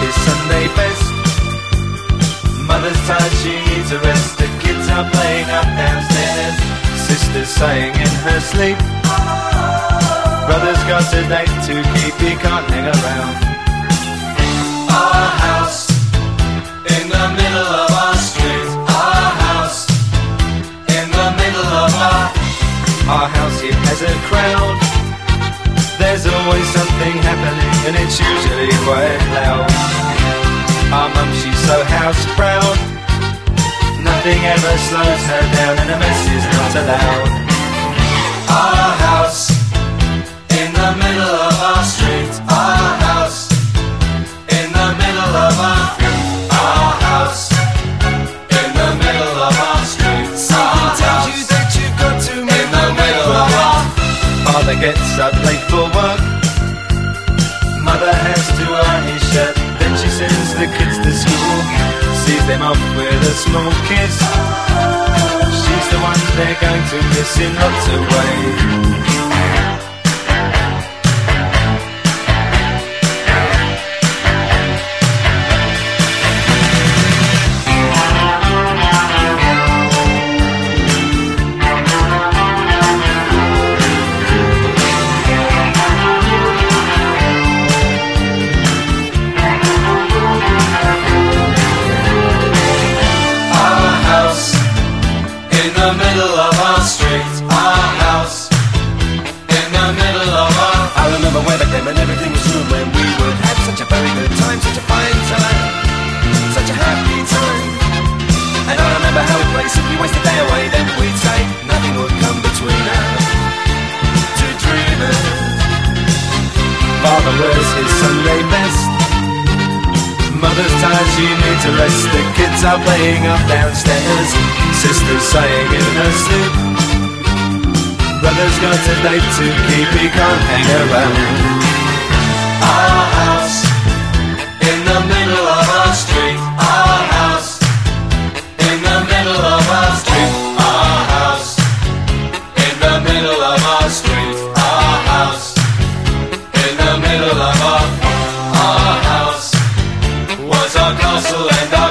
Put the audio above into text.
his Sunday best. Mother's tired, she needs a rest. The kids are playing up downstairs. Sister's sighing in her sleep. Brother's got a date to keep, he can't hang around. Our house in the middle of our street. Our house in the middle of our house, it has a crowd. There's always something happening and it's usually quite loud. Our mum, she's so house proud. Nothing ever slows her down and a mess is not allowed. Our house in the middle of our street. Our house in the middle of our house in the middle of our street. Something tells you that you've got to make in the middle of our. Father gets up late for work. Mother has to iron his shirt. Then she sends the kids to school, sees them off with a small kiss. She's the one they're going to miss in lots of ways. In the middle of our street, our house in the middle of our. I remember when I came and everything was new, when we would have such a very good time, such a fine time, such a happy time. And I remember how we'd play, simply waste the day away, then we'd say nothing would come between us, two dreamers. Father wears his Sunday best. Mother's tired, she needs a rest. The kids are playing up downstairs. Sister's sighing in her sleep. Brother's got a date to keep, he can't hang around. Our house in the middle of our street. Our house in the middle of our street. Our house in the middle of our street. Our house in the middle of our house was our castle and our